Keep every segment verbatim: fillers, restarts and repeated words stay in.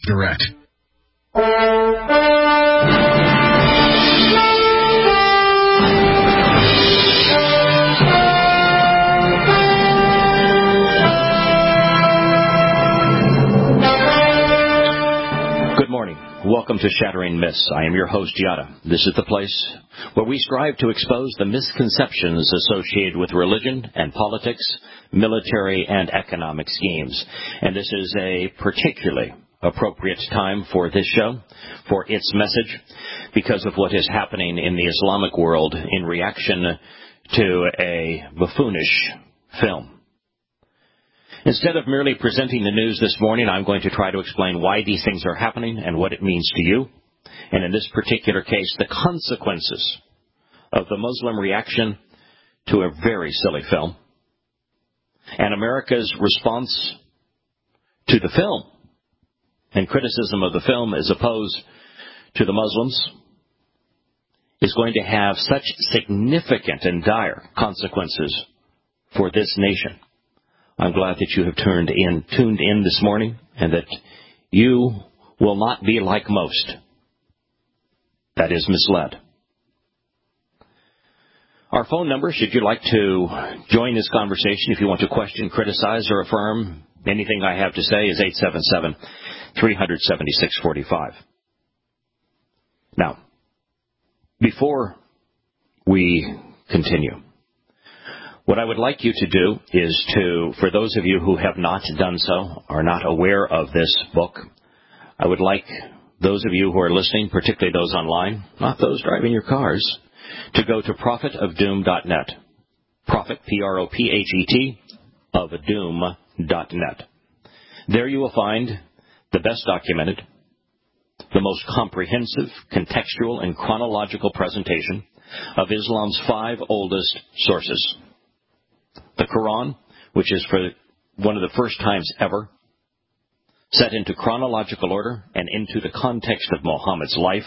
Direct. Good morning. Welcome to Shattering Myths. I am your host, Yada. This is the place where we strive to expose the misconceptions associated with religion and politics, military and economic schemes. And this is a particularly appropriate time for this show, for its message, because of what is happening in the Islamic world in reaction to a buffoonish film. Instead of merely presenting the news this morning, I'm going to try to explain why these things are happening and what it means to you, and in this particular case, the consequences of the Muslim reaction to a very silly film, and America's response to the film and criticism of the film as opposed to the Muslims is going to have such significant and dire consequences for this nation. I'm glad that you have turned in, tuned in this morning, and that you will not be like most. That is misled. Our phone number, should you like to join this conversation, if you want to question, criticize, or affirm anything I have to say, is eight seven seven, three seven six, four five. Now, before we continue, what I would like you to do is to, for those of you who have not done so, are not aware of this book, I would like those of you who are listening, particularly those online, not those driving your cars, to go to prophet of doom dot net. Prophet, P R O P H E T, of doom dot net. There you will find the best documented, the most comprehensive, contextual, and chronological presentation of Islam's five oldest sources. The Quran, which is for one of the first times ever set into chronological order and into the context of Muhammad's life,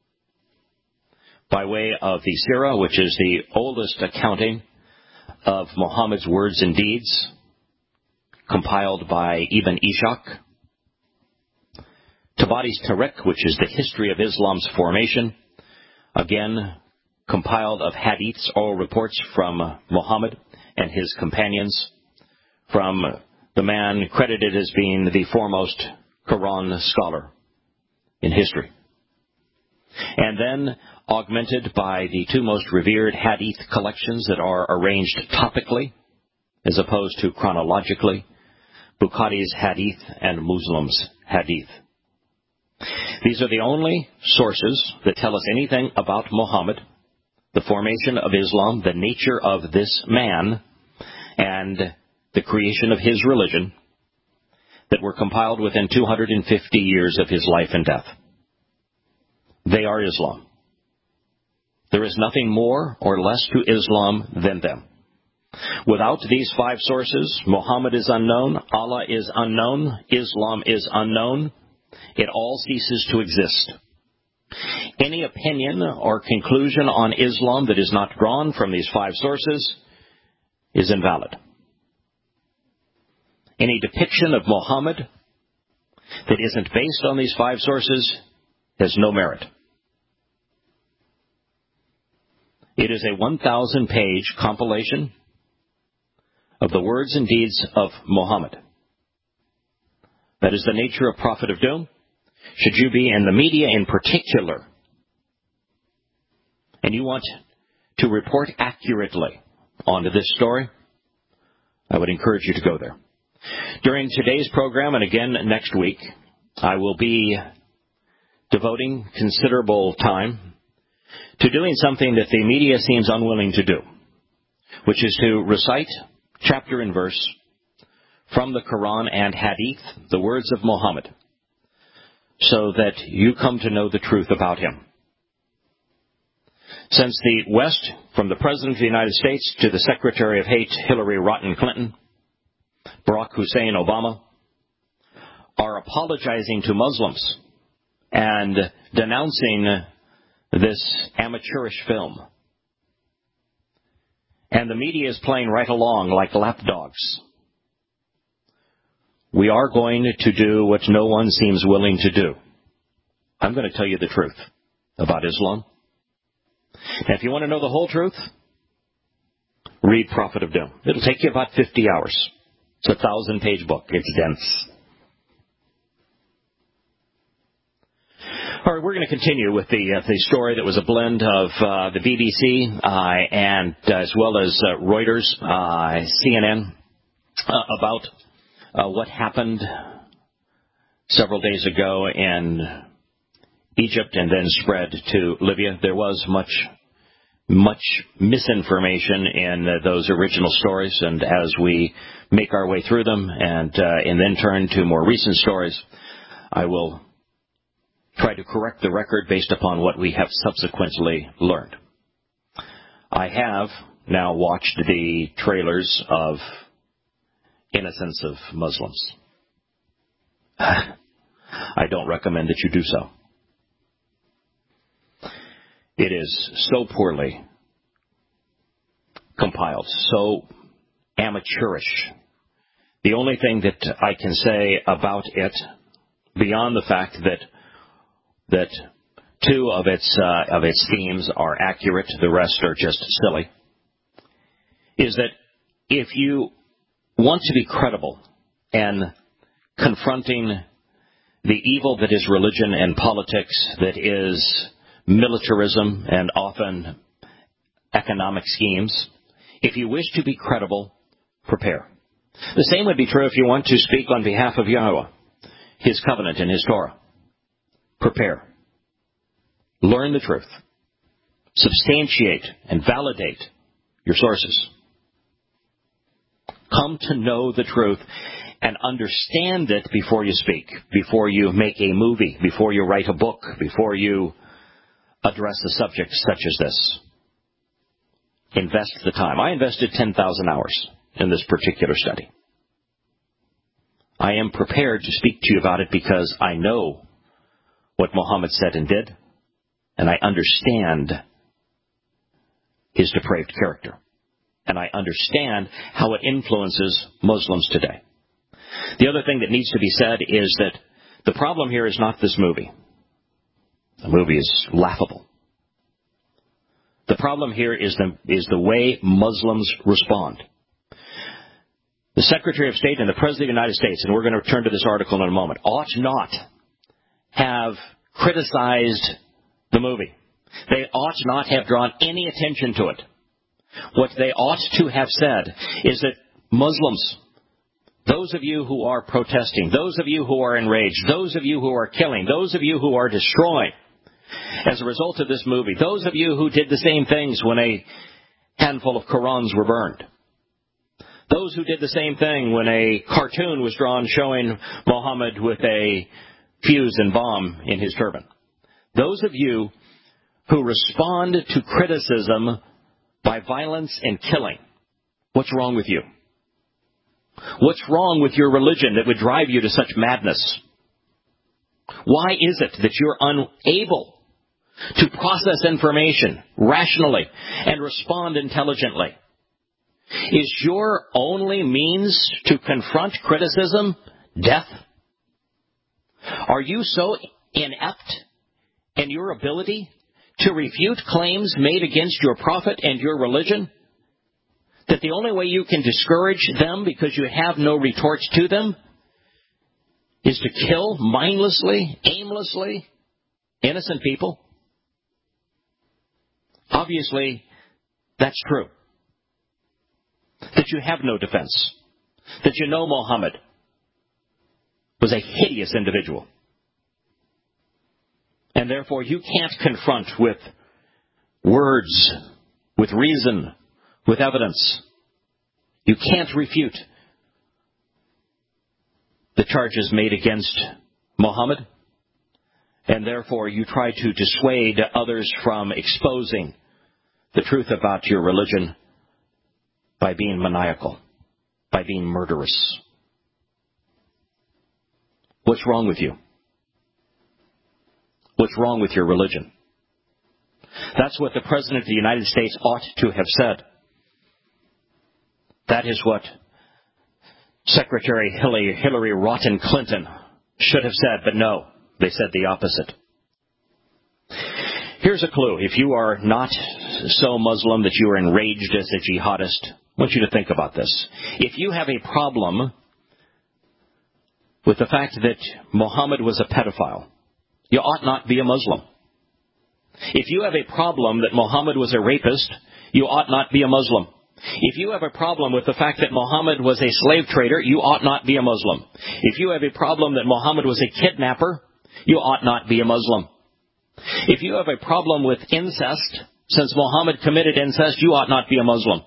by way of the Sirah, which is the oldest accounting of Muhammad's words and deeds, compiled by Ibn Ishaq, Tabari's Tariq, which is the history of Islam's formation, again compiled of hadiths, oral reports from Muhammad and his companions, from the man credited as being the foremost Quran scholar in history. And then augmented by the two most revered hadith collections that are arranged topically as opposed to chronologically, Bukhari's hadith and Muslim's hadith. These are the only sources that tell us anything about Muhammad, the formation of Islam, the nature of this man, and the creation of his religion, that were compiled within two hundred fifty years of his life and death. They are Islam. There is nothing more or less to Islam than them. Without these five sources, Muhammad is unknown, Allah is unknown, Islam is unknown. It all ceases to exist. Any opinion or conclusion on Islam that is not drawn from these five sources is invalid. Any depiction of Muhammad that isn't based on these five sources has no merit. It is a one thousand page compilation of the words and deeds of Muhammad. That is the nature of Prophet of Doom. Should you be in the media in particular, and you want to report accurately onto this story, I would encourage you to go there. During today's program, and again next week, I will be devoting considerable time to doing something that the media seems unwilling to do, which is to recite chapter and verse from the Quran and Hadith, the words of Muhammad, so that you come to know the truth about him. Since the West, from the President of the United States to the Secretary of Hate, Hillary Rotten Clinton, Barack Hussein Obama, are apologizing to Muslims and denouncing this amateurish film. And the media is playing right along like lapdogs. we are going to do what no one seems willing to do. I'm going to tell you the truth about Islam. And if you want to know the whole truth, read Prophet of Doom. It'll take you about fifty hours. It's a thousand-page book. It's dense. All right, we're going to continue with the uh, the story that was a blend of uh, the B B C uh, and uh, as well as uh, Reuters, uh, C N N, uh, about uh, what happened several days ago in Egypt and then spread to Libya. There was much, much misinformation in uh, those original stories, and as we make our way through them and uh, and then turn to more recent stories, I will try to correct the record based upon what we have subsequently learned. I have now watched the trailers of Innocence of Muslims. I don't recommend that you do so. It is so poorly compiled, so amateurish. The only thing that I can say about it, beyond the fact that that two of its uh, of its themes are accurate, the rest are just silly, is that if you want to be credible in confronting the evil that is religion and politics, that is militarism and often economic schemes, if you wish to be credible, prepare. The same would be true if you want to speak on behalf of Yahweh, His covenant and His Torah. Prepare. Learn the truth. Substantiate and validate your sources. Come to know the truth and understand it before you speak, before you make a movie, before you write a book, before you address a subject such as this. Invest the time. I invested ten thousand hours in this particular study. I am prepared to speak to you about it because I know what Muhammad said and did, and I understand his depraved character. And I understand how it influences Muslims today. The other thing that needs to be said is that the problem here is not this movie. The movie is laughable. The problem here is the, is the way Muslims respond. The Secretary of State and the President of the United States, and we're going to return to this article in a moment, ought not have criticized the movie. They ought not have drawn any attention to it. What they ought to have said is that Muslims, those of you who are protesting, those of you who are enraged, those of you who are killing, those of you who are destroying as a result of this movie, those of you who did the same things when a handful of Qurans were burned, those who did the same thing when a cartoon was drawn showing Muhammad with a fuse and bomb in his turban. Those of you who respond to criticism by violence and killing, what's wrong with you? What's wrong with your religion that would drive you to such madness? Why is it that you're unable to process information rationally and respond intelligently? Is your only means to confront criticism death? Are you so inept in your ability to refute claims made against your prophet and your religion that the only way you can discourage them because you have no retorts to them is to kill mindlessly, aimlessly innocent people? Obviously, that's true. That you have no defense. That you know Muhammad was a hideous individual. And therefore you can't confront with words, with reason, with evidence. You can't refute the charges made against Muhammad. And therefore you try to dissuade others from exposing the truth about your religion by being maniacal, by being murderous. What's wrong with you? What's wrong with your religion? That's what the President of the United States ought to have said. That is what Secretary Hillary, Hillary Rotten Clinton should have said, but no, they said the opposite. Here's a clue. If you are not so Muslim that you are enraged as a jihadist, I want you to think about this. If you have a problem with the fact that Muhammad was a pedophile, you ought not be a Muslim. If you have a problem that Muhammad was a rapist, you ought not be a Muslim. If you have a problem with the fact that Muhammad was a slave trader, you ought not be a Muslim. If you have a problem that Muhammad was a kidnapper, you ought not be a Muslim. If you have a problem with incest, since Muhammad committed incest, you ought not be a Muslim.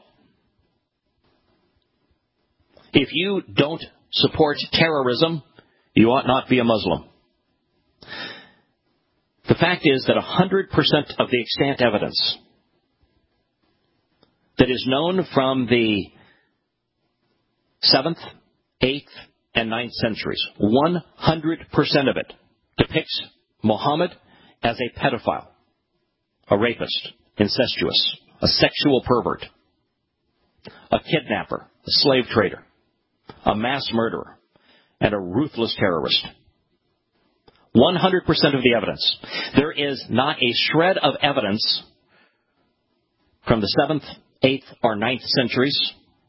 If you don't support terrorism, you ought not be a Muslim. The fact is that one hundred percent of the extant evidence that is known from the seventh, eighth, and ninth centuries, one hundred percent of it depicts Muhammad as a pedophile, a rapist, incestuous, a sexual pervert, a kidnapper, a slave trader, a mass murderer, and a ruthless terrorist. one hundred percent of the evidence. There is not a shred of evidence from the seventh, eighth, or ninth centuries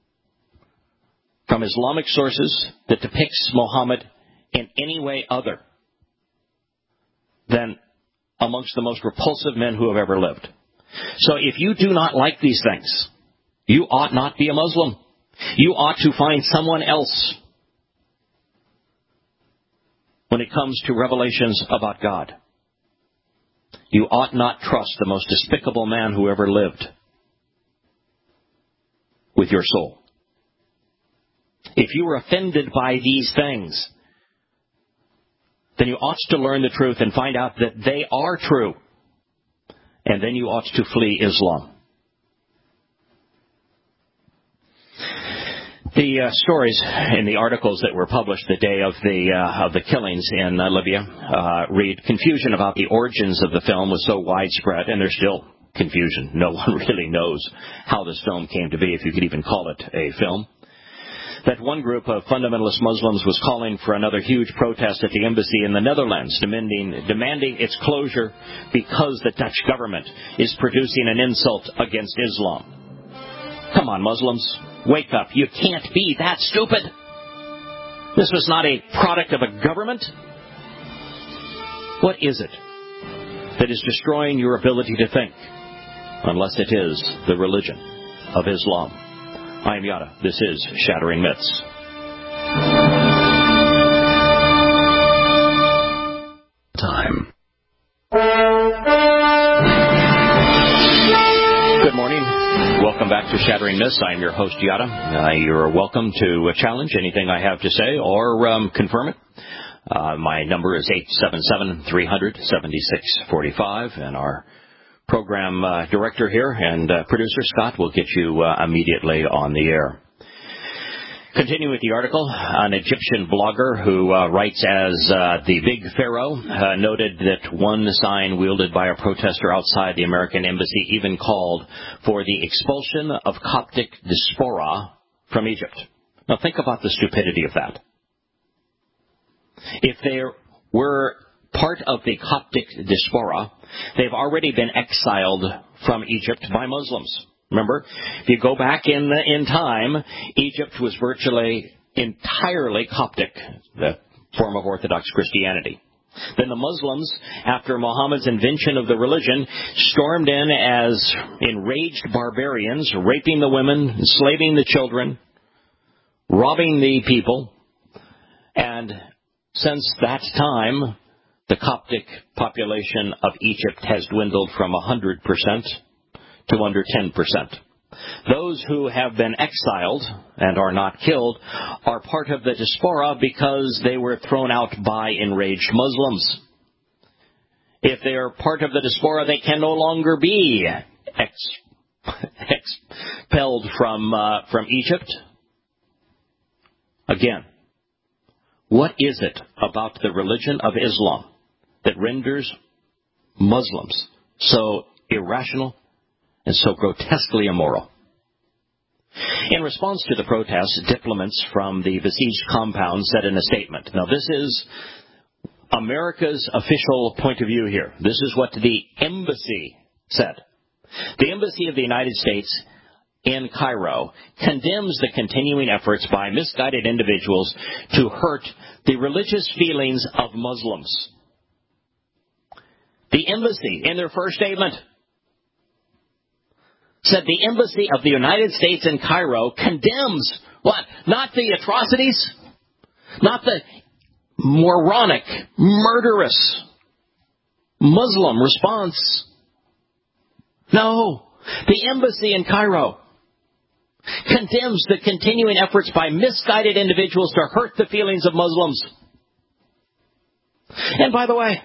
from Islamic sources that depicts Muhammad in any way other than amongst the most repulsive men who have ever lived. So if you do not like these things, you ought not be a Muslim. You ought to find someone else when it comes to revelations about God. You ought not trust the most despicable man who ever lived with your soul. If you are offended by these things, then you ought to learn the truth and find out that they are true. And then you ought to flee Islam. The uh, stories in the articles that were published the day of the uh, of the killings in uh, Libya uh, read, confusion about the origins of the film was so widespread, and there's still confusion. No one really knows how this film came to be, if you could even call it a film. That one group of fundamentalist Muslims was calling for another huge protest at the embassy in the Netherlands, demanding, demanding its closure because the Dutch government is producing an insult against Islam. Come on, Muslims, wake up. You can't be that stupid. This was not a product of a government. What is it that is destroying your ability to think? Unless it is the religion of Islam. I am Yada. This is Shattering Myths. Time. Good morning. Welcome back to Shattering Myths. I am your host, Yada. Uh, you're welcome to challenge anything I have to say or um, confirm it. Uh, my number is eight seven seven, three hundred, seventy-six forty-five, and our program uh, director here and uh, producer Scott will get you uh, immediately on the air. Continuing with the article, an Egyptian blogger who uh, writes as uh, the Big Pharaoh uh, noted that one sign wielded by a protester outside the American embassy even called for the expulsion of Coptic diaspora from Egypt. Now think about the stupidity of that. If there were part of the Coptic diaspora, they've already been exiled from Egypt by Muslims. Remember, if you go back in the, in time, Egypt was virtually entirely Coptic, the form of Orthodox Christianity. Then the Muslims, after Muhammad's invention of the religion, stormed in as enraged barbarians, raping the women, enslaving the children, robbing the people. And since that time, the Coptic population of Egypt has dwindled from one hundred percent to under ten percent. Those who have been exiled and are not killed are part of the diaspora because they were thrown out by enraged Muslims. If they are part of the diaspora, they can no longer be ex- expelled from, uh, from Egypt. Again, what is it about the religion of Islam that renders Muslims so irrational and so grotesquely immoral? In response to the protests, diplomats from the besieged compound said in a statement, now this is America's official point of view here. This is what the embassy said. The Embassy of the United States in Cairo condemns the continuing efforts by misguided individuals to hurt the religious feelings of Muslims. The embassy, in their first statement, said the Embassy of the United States in Cairo condemns what? Not the atrocities, not the moronic, murderous Muslim response. No, the embassy in Cairo condemns the continuing efforts by misguided individuals to hurt the feelings of Muslims. And by the way,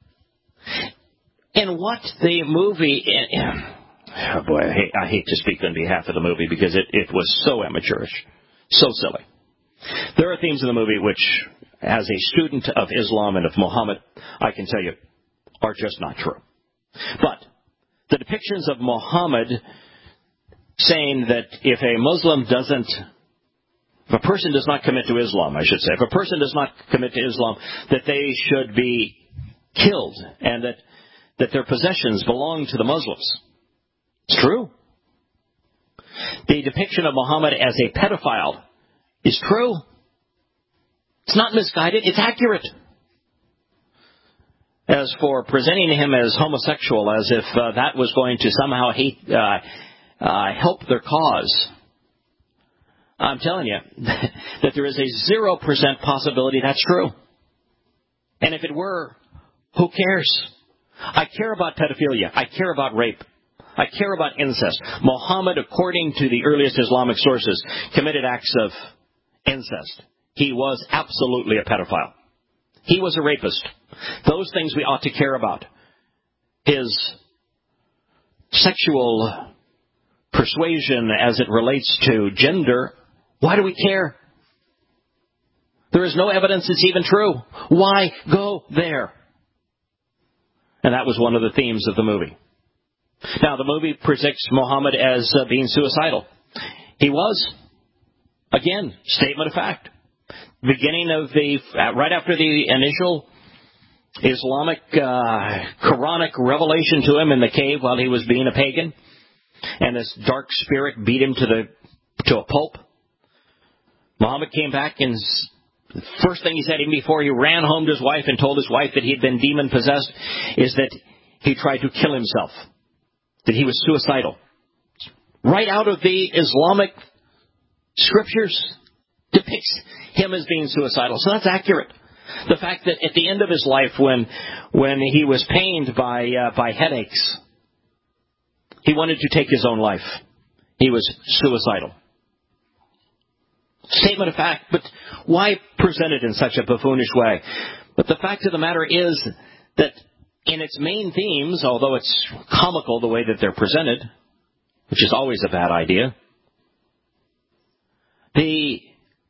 in what the movie... Oh boy, I hate, I hate to speak on behalf of the movie because it, it was so amateurish, so silly. There are themes in the movie which, as a student of Islam and of Muhammad, I can tell you, are just not true. But the depictions of Muhammad saying that if a Muslim doesn't, if a person does not commit to Islam, I should say, if a person does not commit to Islam, that they should be killed and that, that their possessions belong to the Muslims. It's true. The depiction of Muhammad as a pedophile is true. It's not misguided. It's accurate. As for presenting him as homosexual, as if uh, that was going to somehow hate, uh, uh, help their cause, I'm telling you that there is a zero percent possibility that's true. And if it were, who cares? I care about pedophilia. I care about rape. I care about incest. Muhammad, according to the earliest Islamic sources, committed acts of incest. He was absolutely a pedophile. He was a rapist. Those things we ought to care about. His sexual persuasion as it relates to gender, why do we care? There is no evidence it's even true. Why go there? And that was one of the themes of the movie. Now, the movie predicts Muhammad as uh, being suicidal. He was. Again, statement of fact. Beginning of the, uh, right after the initial Islamic, uh, Quranic revelation to him in the cave while he was being a pagan, and this dark spirit beat him to the, to a pulp. Muhammad came back and the first thing he said even before he ran home to his wife and told his wife that he had been demon-possessed is that he tried to kill himself. That he was suicidal. Right out of the Islamic scriptures depicts him as being suicidal. So that's accurate. The fact that at the end of his life, when when he was pained by uh, by headaches, he wanted to take his own life. He was suicidal. Statement of fact, but why present it in such a buffoonish way? But the fact of the matter is that in its main themes, although it's comical the way that they're presented, which is always a bad idea, the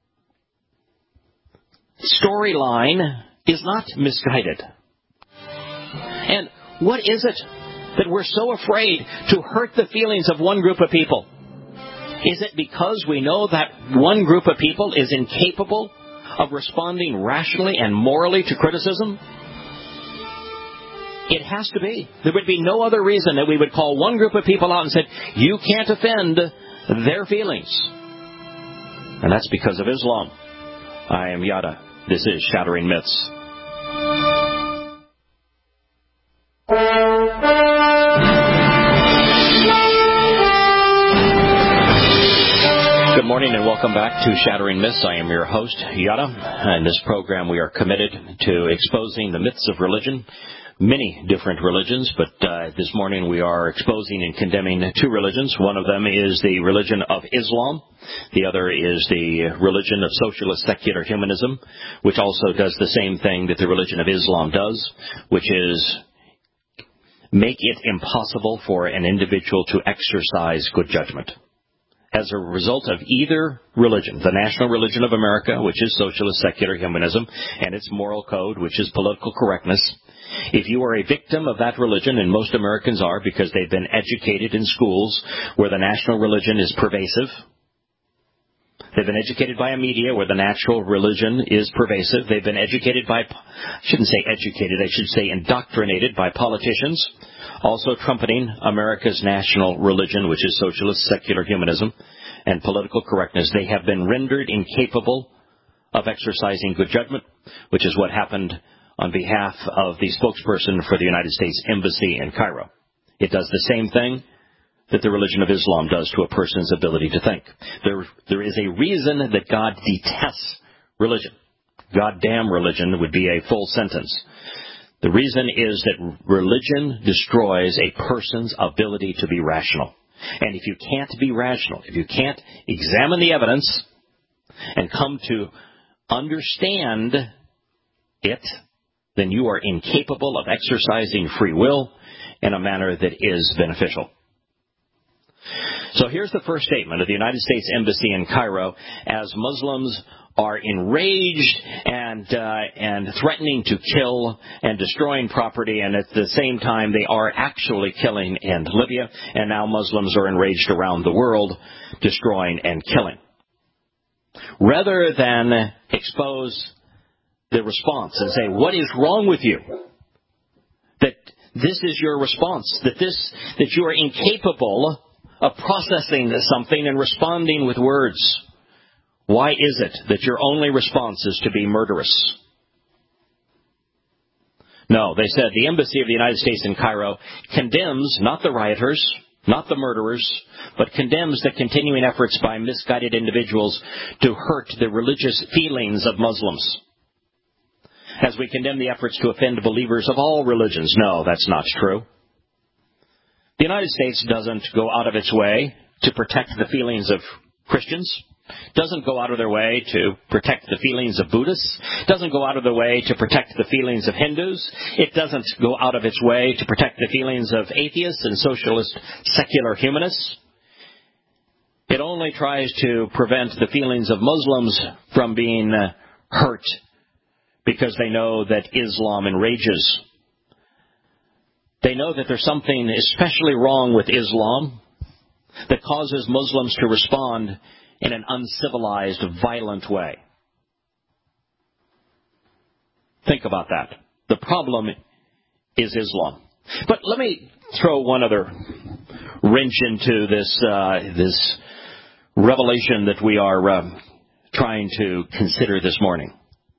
storyline is not misguided. And what is it that we're so afraid to hurt the feelings of one group of people? Is it because we know that one group of people is incapable of responding rationally and morally to criticism? It has to be. There would be no other reason that we would call one group of people out and say, you can't offend their feelings. And that's because of Islam. I am Yada. This is Shattering Myths. Good morning and welcome back to Shattering Myths. I am your host, Yada. In this program we are committed to exposing the myths of religion. Many different religions, but uh, this morning we are exposing and condemning two religions. One of them is the religion of Islam. The other is the religion of socialist secular humanism, which also does the same thing that the religion of Islam does, which is make it impossible for an individual to exercise good judgment. As a result of either religion, the national religion of America, which is socialist secular humanism, and its moral code, which is political correctness, if you are a victim of that religion, and most Americans are because they've been educated in schools where the national religion is pervasive, They've been educated by a media where the natural religion is pervasive. They've been educated by, I shouldn't say educated, I should say indoctrinated by politicians, also trumpeting America's national religion, which is socialist secular humanism and political correctness. They have been rendered incapable of exercising good judgment, which is what happened on behalf of the spokesperson for the United States Embassy in Cairo. It does the same thing that the religion of Islam does to a person's ability to think. There, there is a reason that God detests religion. Goddamn religion would be a full sentence. The reason is that religion destroys a person's ability to be rational. And if you can't be rational, if you can't examine the evidence and come to understand it, then you are incapable of exercising free will in a manner that is beneficial. So here's the first statement of the United States Embassy in Cairo as Muslims are enraged and uh, and threatening to kill and destroying property, and at the same time they are actually killing in Libya, and now Muslims are enraged around the world, destroying and killing. Rather than expose the response and say, what is wrong with you? That this is your response, that this that you are incapable of processing something and responding with words. Why is it that your only response is to be murderous? No, they said the Embassy of the United States in Cairo condemns not the rioters, not the murderers, but condemns the continuing efforts by misguided individuals to hurt the religious feelings of Muslims. As we condemn the efforts to offend believers of all religions. No, that's not true. The United States doesn't go out of its way to protect the feelings of Christians, doesn't go out of their way to protect the feelings of Buddhists, doesn't go out of their way to protect the feelings of Hindus, it doesn't go out of its way to protect the feelings of atheists and socialist secular humanists. It only tries to prevent the feelings of Muslims from being hurt because they know that Islam enrages. They know that there's something especially wrong with Islam that causes Muslims to respond in an uncivilized, violent way. Think about that. The problem is Islam. But let me throw one other wrench into this uh, this revelation that we are uh, trying to consider this morning.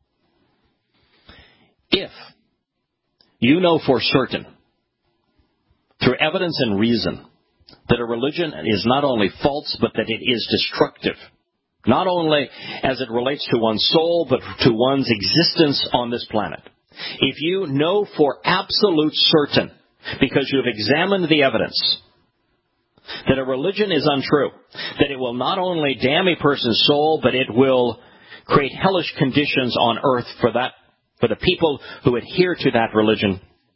If you know for certain, through evidence and reason, that a religion is not only false, but that it is destructive, not only as it relates to one's soul, but to one's existence on this planet. If you know for absolute certain, because you have examined the evidence, that a religion is untrue, that it will not only damn a person's soul, but it will create hellish conditions on earth for that, for the people who adhere to that religion.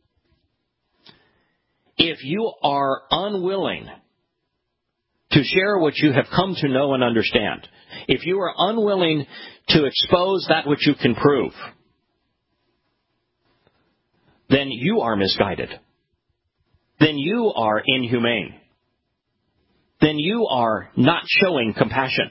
If you are unwilling to share what you have come to know and understand, if you are unwilling to expose that which you can prove, then you are misguided. Then you are inhumane. Then you are not showing compassion.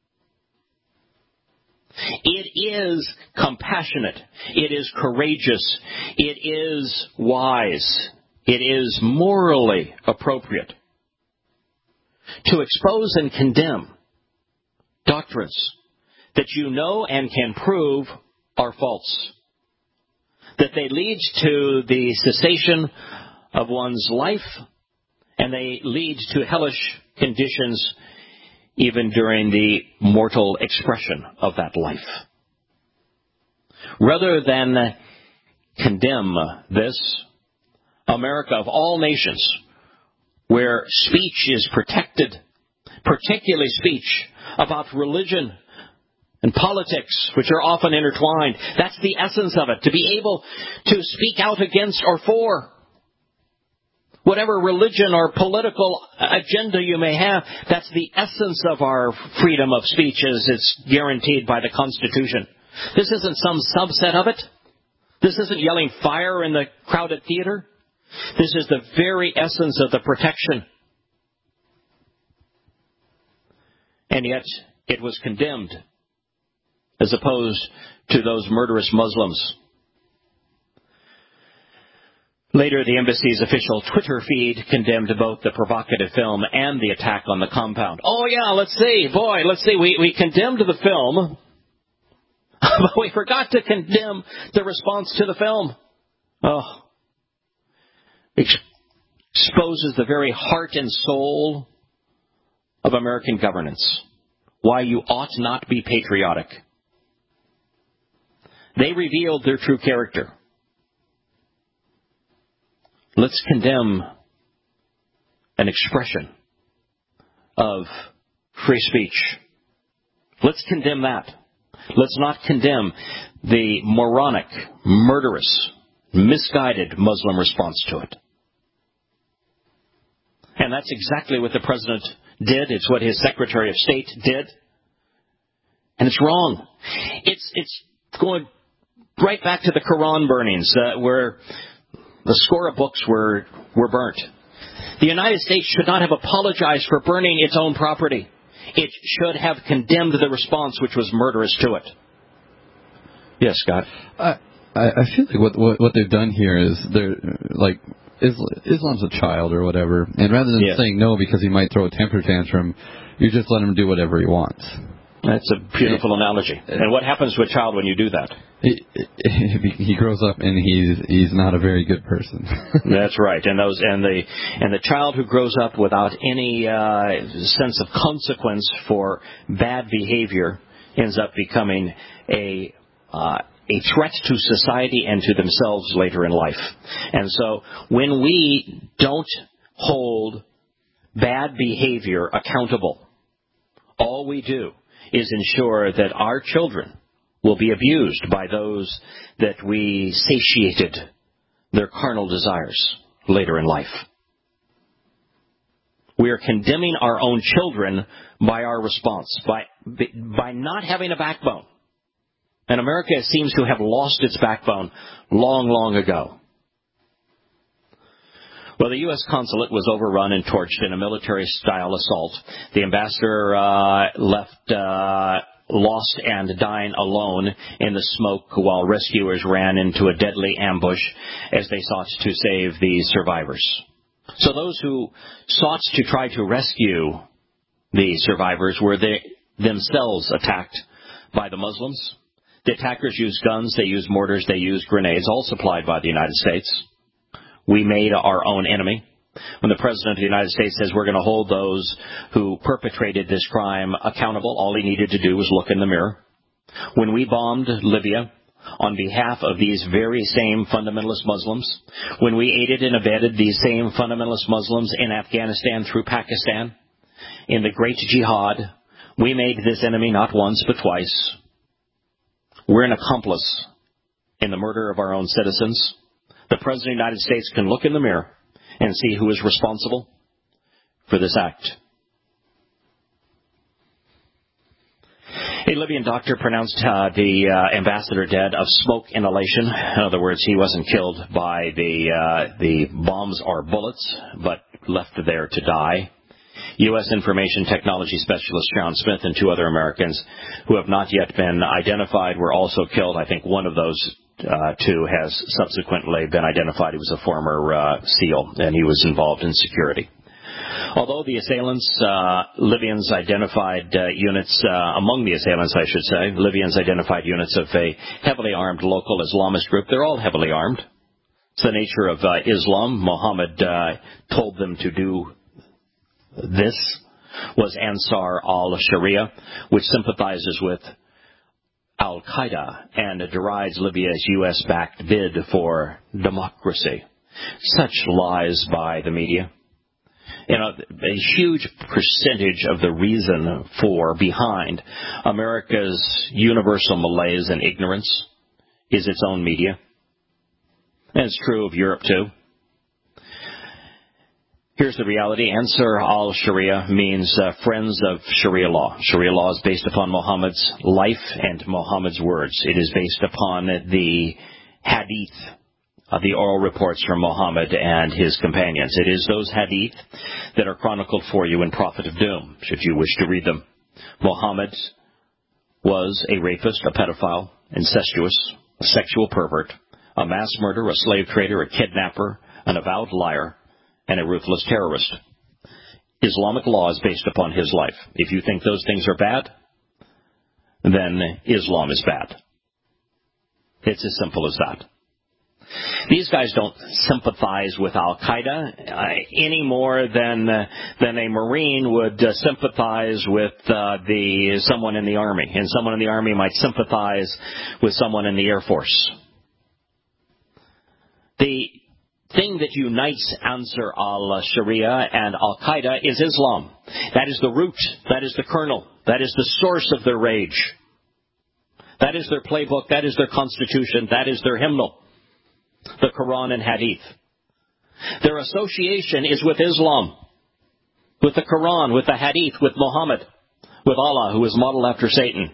It is compassionate. It is courageous. It is wise. It is morally appropriate to expose and condemn doctrines that you know and can prove are false, that they lead to the cessation of one's life, and they lead to hellish conditions even during the mortal expression of that life. Rather than condemn this, America of all nations, where speech is protected, particularly speech about religion and politics, which are often intertwined. That's the essence of it, to be able to speak out against or for whatever religion or political agenda you may have. That's the essence of our freedom of speech as it's guaranteed by the Constitution. This isn't some subset of it. This isn't yelling fire in the crowded theater. This is the very essence of the protection. And yet, It was condemned, as opposed to those murderous Muslims. Later, the embassy's official Twitter feed condemned both the provocative film and the attack on the compound. Oh, yeah, let's see. Boy, let's see. We, we condemned the film, but we forgot to condemn the response to the film. Oh. Ex- exposes the very heart and soul of American governance. Why you ought not be patriotic. They revealed their true character. Let's condemn an expression of free speech. Let's condemn that. Let's not condemn the moronic, murderous, misguided Muslim response to it. And that's exactly what the president did. It's what his Secretary of State did. And it's wrong. It's, it's going right back to the Quran burnings, uh, where the score of books were, were burnt. The United States should not have apologized for burning its own property. It should have condemned the response, which was murderous to it. Yes, Scott? I, I feel like what, what what they've done here is they're like, Islam's a child or whatever, and rather than yeah. saying no because he might throw a temper tantrum, you just let him do whatever he wants. That's a beautiful and, analogy. And what happens to a child when you do that? He, he grows up and he's he's not a very good person. That's right. And those and the and the child who grows up without any uh, sense of consequence for bad behavior ends up becoming a uh, a threat to society and to themselves later in life. And so when we don't hold bad behavior accountable, all we do is ensure that our children will be abused by those that we satiated their carnal desires later in life. We are condemning our own children by our response, by, by not having a backbone. And America seems to have lost its backbone long, long ago. Well, the U S consulate was overrun and torched in a military-style assault. The ambassador uh, left uh, lost and dying alone in the smoke while rescuers ran into a deadly ambush as they sought to save the survivors. So those who sought to try to rescue the survivors were they themselves attacked by the Muslims. The attackers used guns, they used mortars, they used grenades, all supplied by the United States. We made our own enemy. When the President of the United States says we're going to hold those who perpetrated this crime accountable, all he needed to do was look in the mirror. When we bombed Libya on behalf of these very same fundamentalist Muslims, when we aided and abetted these same fundamentalist Muslims in Afghanistan through Pakistan, in the Great Jihad, we made this enemy not once but twice. We're an accomplice in the murder of our own citizens. The President of the United States can look in the mirror and see who is responsible for this act. A Libyan doctor pronounced uh, the uh, ambassador dead of smoke inhalation. In other words, he wasn't killed by the uh, the bombs or bullets, but left there to die. U S Information Technology Specialist Sharon Smith and two other Americans who have not yet been identified were also killed. I think one of those Uh, two has subsequently been identified. He was a former uh, SEAL, and he was involved in security. Although the assailants, uh, Libyans identified uh, units, uh, among the assailants, I should say, Libyans identified units of a heavily armed local Islamist group. They're all heavily armed. It's the nature of uh, Islam. Muhammad uh, told them to do this, was Ansar al-Sharia, which sympathizes with Al-Qaeda and derides Libya's U S-backed bid for democracy. Such lies by the media. You know, a huge percentage of the reason for, behind America's universal malaise and ignorance is its own media. And it's true of Europe, too. Here's the reality. Ansar al-Sharia means uh, friends of Sharia law. Sharia law is based upon Muhammad's life and Muhammad's words. It is based upon the hadith, uh, the oral reports from Muhammad and his companions. It is those hadith that are chronicled for you in Prophet of Doom, should you wish to read them. Mohammed was a rapist, a pedophile, incestuous, a sexual pervert, a mass murderer, a slave trader, a kidnapper, an avowed liar, and a ruthless terrorist. Islamic law is based upon his life. If you think those things are bad, then Islam is bad. It's as simple as that. These guys don't sympathize with Al-Qaeda uh, any more than uh, than a Marine would uh, sympathize with uh, the someone in the Army, and someone in the Army might sympathize with someone in the Air Force. The thing that unites Ansar al-Sharia and Al-Qaeda is Islam. That is the root. That is the kernel. That is the source of their rage. That is their playbook. That is their constitution. That is their hymnal, the Quran and Hadith. Their association is with Islam, with the Quran, with the Hadith, with Muhammad, with Allah, who is modeled after Satan.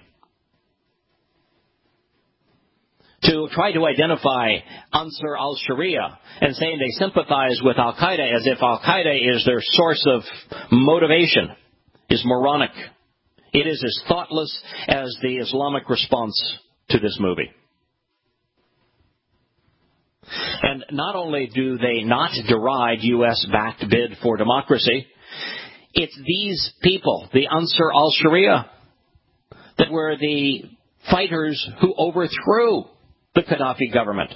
To try to identify Ansar al-Sharia and saying they sympathize with Al-Qaeda as if Al-Qaeda is their source of motivation is moronic. It is as thoughtless as the Islamic response to this movie. And not only do they not deride U S-backed bid for democracy, it's these people, the Ansar al-Sharia, that were the fighters who overthrew the Gaddafi government.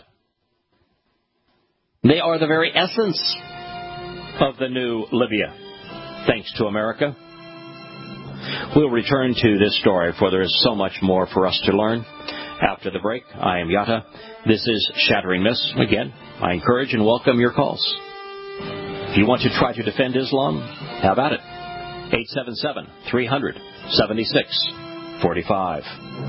They are the very essence of the new Libya, thanks to America. We'll return to this story, for there is so much more for us to learn. After the break, I am Yatta. This is Shattering Myths. Again, I encourage and welcome your calls. If you want to try to defend Islam, how about it? eight seven seven, three hundred, seventy-six forty-five.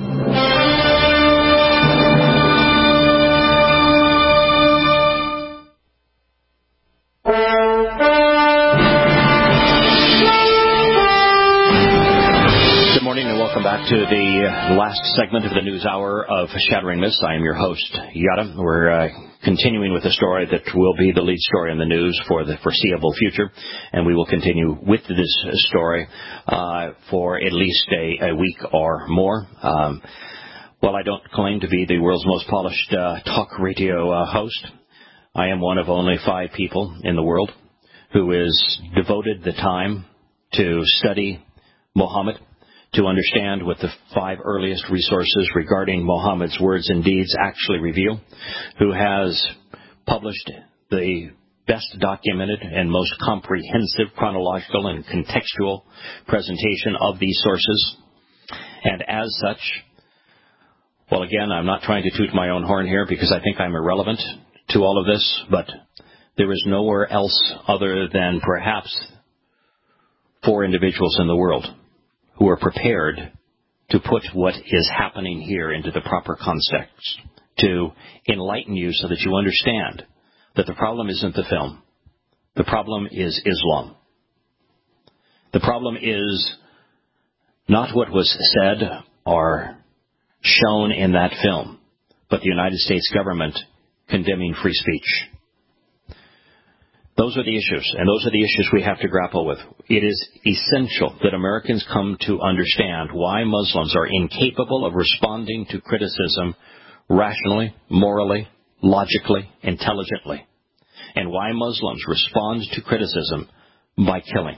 Welcome back to the last segment of the news hour of Shattering Myths. I am your host, Yatta. We're uh, continuing with a story that will be the lead story in the news for the foreseeable future, and we will continue with this story uh, for at least a, a week or more. Um, while I don't claim to be the world's most polished uh, talk radio uh, host, I am one of only five people in the world who has devoted the time to study Muhammad, to understand what the five earliest resources regarding Muhammad's words and deeds actually reveal, who has published the best documented and most comprehensive chronological and contextual presentation of these sources. And as such, well, again, I'm not trying to toot my own horn here because I think I'm irrelevant to all of this, but there is nowhere else other than perhaps four individuals in the world who are prepared to put what is happening here into the proper context, to enlighten you so that you understand that the problem isn't the film. The problem is Islam. The problem is not what was said or shown in that film, but the United States government condemning free speech. Those are the issues, and those are the issues we have to grapple with. It is essential that Americans come to understand why Muslims are incapable of responding to criticism rationally, morally, logically, intelligently, and why Muslims respond to criticism by killing.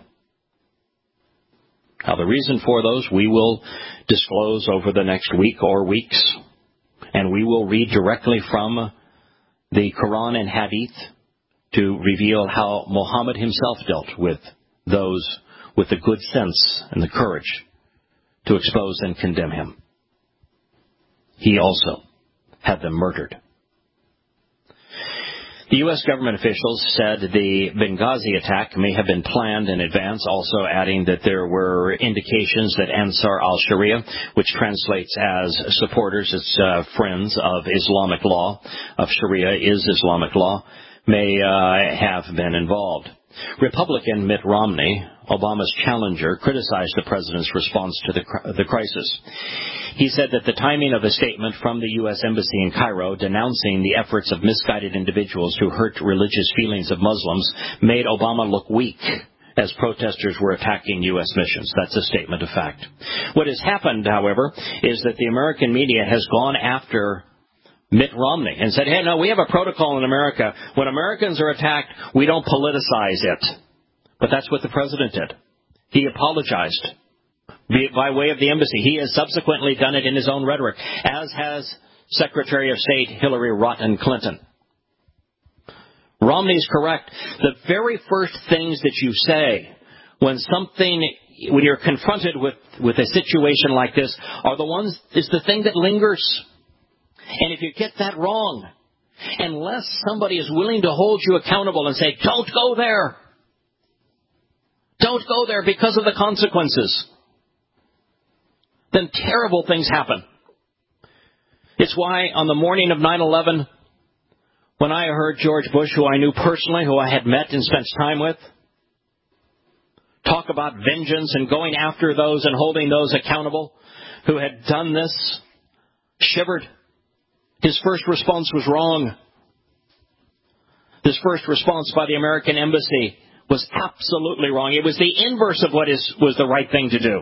Now, the reason for those we will disclose over the next week or weeks, and we will read directly from the Quran and Hadith to reveal how Muhammad himself dealt with those with the good sense and the courage to expose and condemn him. He also had them murdered. The U S government officials said the Benghazi attack may have been planned in advance, also adding that there were indications that Ansar al-Sharia, which translates as supporters, it's uh, friends of Islamic law, of Sharia is Islamic law, may uh, have been involved. Republican Mitt Romney, Obama's challenger, criticized the president's response to the, the crisis. He said that the timing of a statement from the U S Embassy in Cairo denouncing the efforts of misguided individuals to hurt religious feelings of Muslims made Obama look weak as protesters were attacking U S missions. That's a statement of fact. What has happened, however, is that the American media has gone after Mitt Romney and said, hey, no, we have a protocol in America. When Americans are attacked, we don't politicize it. But that's what the president did. He apologized by way of the embassy. He has subsequently done it in his own rhetoric, as has Secretary of State Hillary Rotten Clinton. Romney's correct. The very first things that you say when something, when you're confronted with, with a situation like this, are the ones, is the thing that lingers. And if you get that wrong, unless somebody is willing to hold you accountable and say, don't go there. Don't go there because of the consequences, then terrible things happen. It's why on the morning of nine eleven, when I heard George Bush, who I knew personally, who I had met and spent time with, talk about vengeance and going after those and holding those accountable who had done this, shivered. His first response was wrong. His first response by the American embassy was absolutely wrong. It was the inverse of what is, was the right thing to do.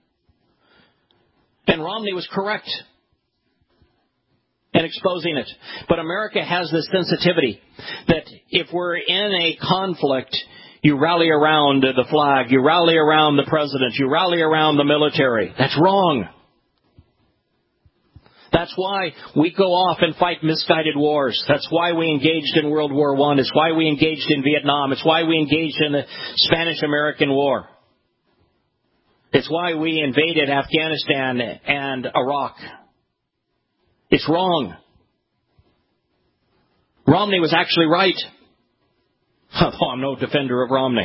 And Romney was correct in exposing it. But America has this sensitivity that if we're in a conflict, you rally around the flag, you rally around the president, you rally around the military. That's wrong. That's why we go off and fight misguided wars. That's why we engaged in World War One. It's why we engaged in Vietnam. It's why we engaged in the Spanish-American War. It's why we invaded Afghanistan and Iraq. It's wrong. Romney was actually right. Oh, I'm no defender of Romney.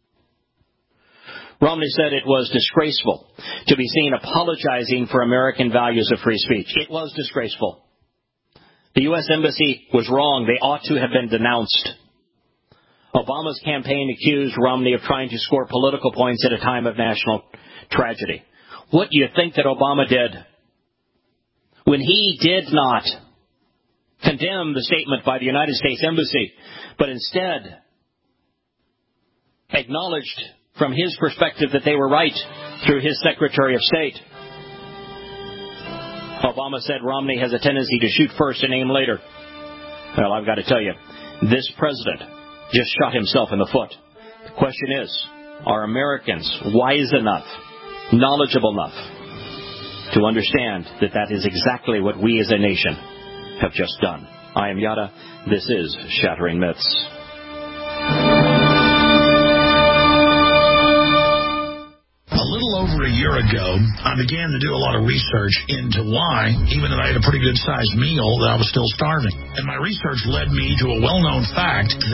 Romney said it was disgraceful to be seen apologizing for American values of free speech. It was disgraceful. The U S Embassy was wrong. They ought to have been denounced. Obama's campaign accused Romney of trying to score political points at a time of national tragedy. What do you think that Obama did when he did not condemn the statement by the United States Embassy, but instead acknowledged from his perspective that they were right through his Secretary of State? Obama said Romney has a tendency to shoot first and aim later. Well, I've got to tell you, this president just shot himself in the foot. The question is, are Americans wise enough, knowledgeable enough to understand that that is exactly what we as a nation have just done? I am Yada. This is Shattering Myths. Over a year ago, I began to do a lot of research into why, even though I had a pretty good-sized meal, that I was still starving. And my research led me to a well-known fact